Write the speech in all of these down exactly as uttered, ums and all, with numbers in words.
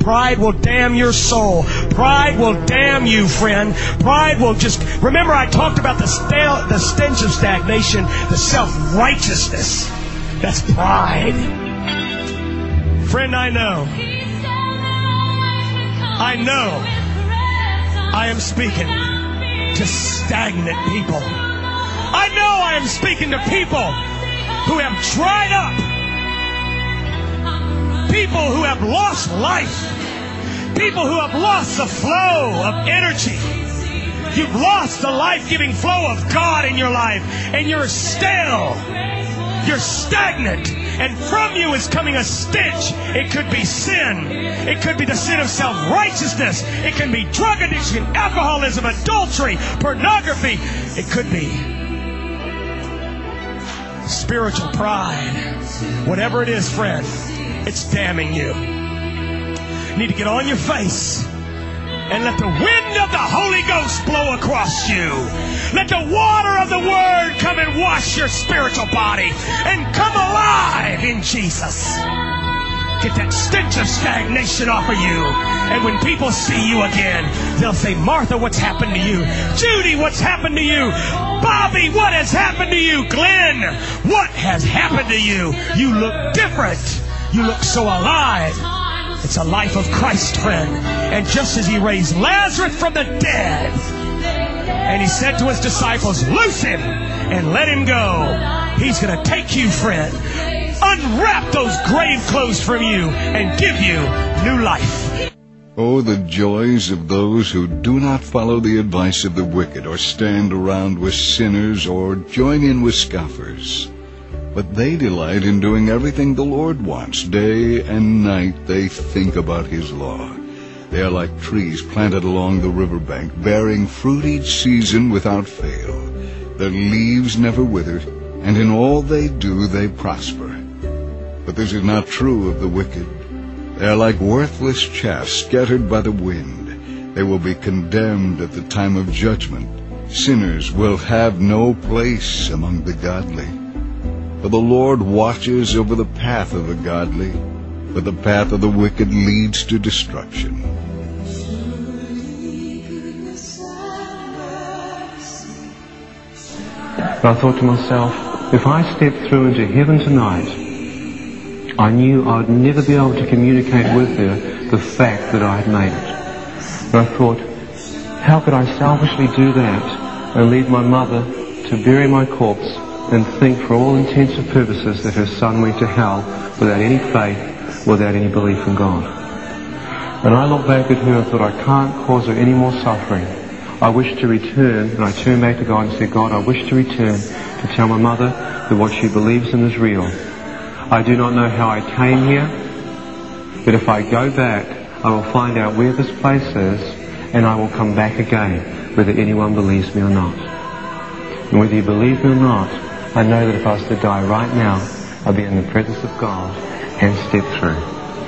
Pride will damn your soul. Pride will damn you, friend. Pride will just... Remember, I talked about the, stale, the stench of stagnation, the self-righteousness. That's pride. Friend, I know. I know I am speaking to stagnant people. I know I am speaking to people who have dried up. People who have lost life. People who have lost the flow of energy. You've lost the life-giving flow of God in your life, and you're stale. You're stagnant. And from you is coming a stench. It could be sin. It could be the sin of self-righteousness. It can be drug addiction, alcoholism, adultery, pornography. It could be spiritual pride. Whatever it is, friend, it's damning you. You need to get on your face and let the wind of the Holy Ghost blow across you. Let the water of the Word come and wash your spiritual body and come alive in Jesus. Get that stench of stagnation off of you. And when people see you again, they'll say, Martha, what's happened to you? Judy, what's happened to you? Bobby, what has happened to you? Glenn, what has happened to you? You look different. You look so alive. It's a life of Christ, friend. And just as He raised Lazarus from the dead, and He said to His disciples, loose him and let him go, He's going to take you, friend, unwrap those grave clothes from you, and give you new life. Oh, the joys of those who do not follow the advice of the wicked, or stand around with sinners, or join in with scoffers. But they delight in doing everything the Lord wants. Day and night they think about His law. They are like trees planted along the riverbank, bearing fruit each season without fail. Their leaves never wither, and in all they do they prosper. But this is not true of the wicked. They are like worthless chaff scattered by the wind. They will be condemned at the time of judgment. Sinners will have no place among the godly. For the Lord watches over the path of the godly, but the path of the wicked leads to destruction. But I thought to myself, if I stepped through into heaven tonight, I knew I would never be able to communicate with her the fact that I had made it. And I thought, how could I selfishly do that and leave my mother to bury my corpse and think for all intents and purposes that her son went to hell without any faith, without any belief in God. And I looked back at her and thought, I can't cause her any more suffering. I wish to return, and I turned back to God and said, God, I wish to return to tell my mother that what she believes in is real. I do not know how I came here, but if I go back, I will find out where this place is, and I will come back again, whether anyone believes me or not. And whether you believe me or not, I know that if I was to die right now, I'd be in the presence of God and step through.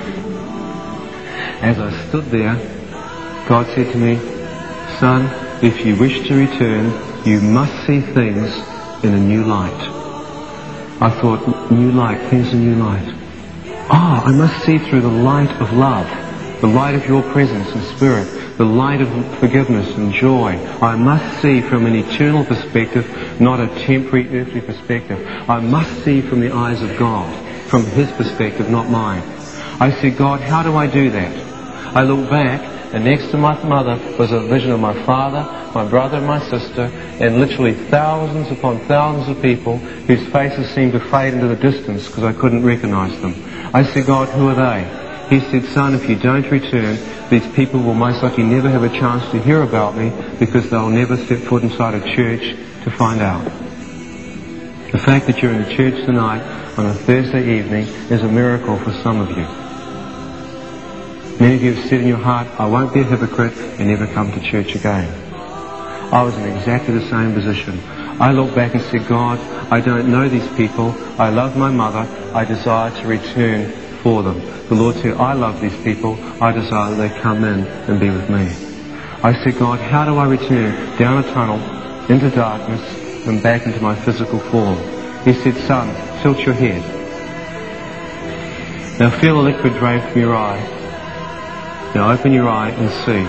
As I stood there, God said to me, son, if you wish to return, you must see things in a new light. I thought, new light, things in new light. Ah, oh, I must see through the light of love, the light of your presence and spirit, the light of forgiveness and joy. I must see from an eternal perspective, not a temporary earthly perspective. I must see from the eyes of God, from His perspective, not mine. I said, God, how do I do that? I looked back, and next to my mother was a vision of my father, my brother and my sister, and literally thousands upon thousands of people whose faces seemed to fade into the distance because I couldn't recognize them. I said, God, who are they? He said, son, if you don't return, these people will most likely never have a chance to hear about me because they'll never step foot inside a church to find out. The fact that you're in the church tonight on a Thursday evening is a miracle for some of you. Many of you have said in your heart, I won't be a hypocrite and never come to church again. I was in exactly the same position. I looked back and said, God, I don't know these people. I love my mother. I desire to return for them. The Lord said, I love these people. I desire that they come in and be with me. I said, God, how do I return down a tunnel, into darkness, and back into my physical form? He said, son, tilt your head. Now feel a liquid drain from your eye. Now open your eye and see.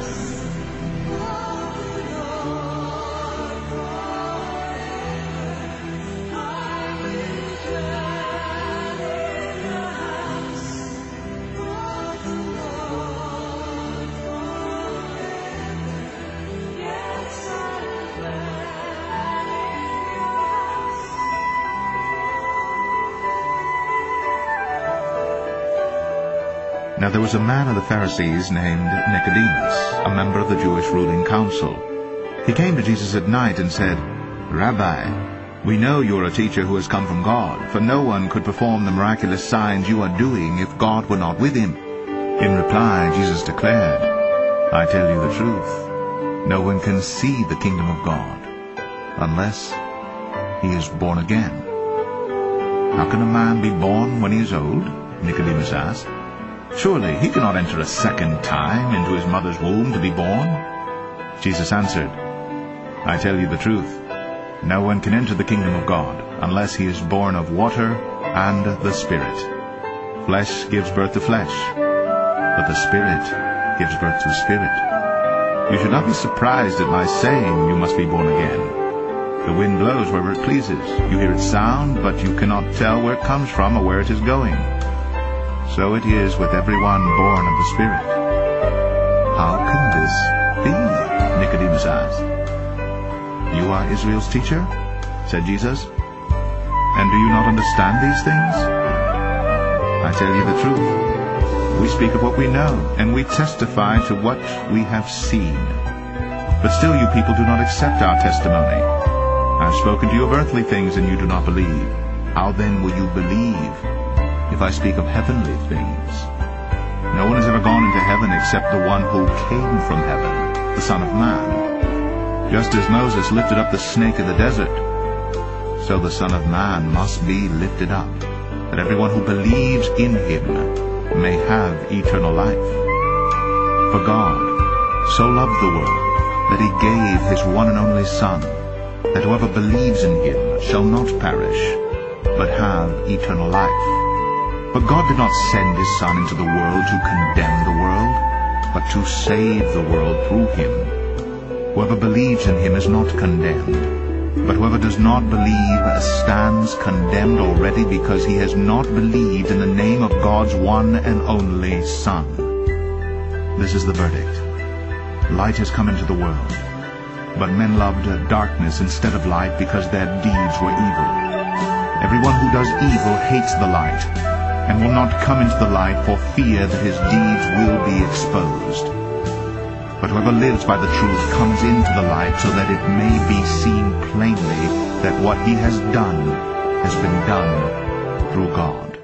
Now there was a man of the Pharisees named Nicodemus, a member of the Jewish ruling council. He came to Jesus at night and said, "Rabbi, we know you are a teacher who has come from God, for no one could perform the miraculous signs you are doing if God were not with him." In reply, Jesus declared, "I tell you the truth, no one can see the kingdom of God unless he is born again." "How can a man be born when he is old?" Nicodemus asked. "Surely he cannot enter a second time into his mother's womb to be born?" Jesus answered, "I tell you the truth, no one can enter the kingdom of God unless he is born of water and the Spirit. Flesh gives birth to flesh, but the Spirit gives birth to spirit. You should not be surprised at my saying, 'You must be born again.' The wind blows wherever it pleases. You hear its sound, but you cannot tell where it comes from or where it is going. So it is with everyone born of the Spirit." "How can this be?" Nicodemus asked. "You are Israel's teacher," said Jesus, "and do you not understand these things? I tell you the truth. We speak of what we know, and we testify to what we have seen. But still you people do not accept our testimony. I have spoken to you of earthly things, and you do not believe. How then will you believe if I speak of heavenly things? No one has ever gone into heaven except the one who came from heaven, the Son of Man. Just as Moses lifted up the snake in the desert, so the Son of Man must be lifted up, that everyone who believes in him may have eternal life. For God so loved the world that he gave his one and only Son, that whoever believes in him shall not perish, but have eternal life. But God did not send his Son into the world to condemn the world, but to save the world through him. Whoever believes in him is not condemned, but whoever does not believe stands condemned already, because he has not believed in the name of God's one and only Son. This is the verdict. Light has come into the world, but men loved darkness instead of light because their deeds were evil. Everyone who does evil hates the light, and will not come into the light for fear that his deeds will be exposed. But whoever lives by the truth comes into the light, so that it may be seen plainly that what he has done has been done through God.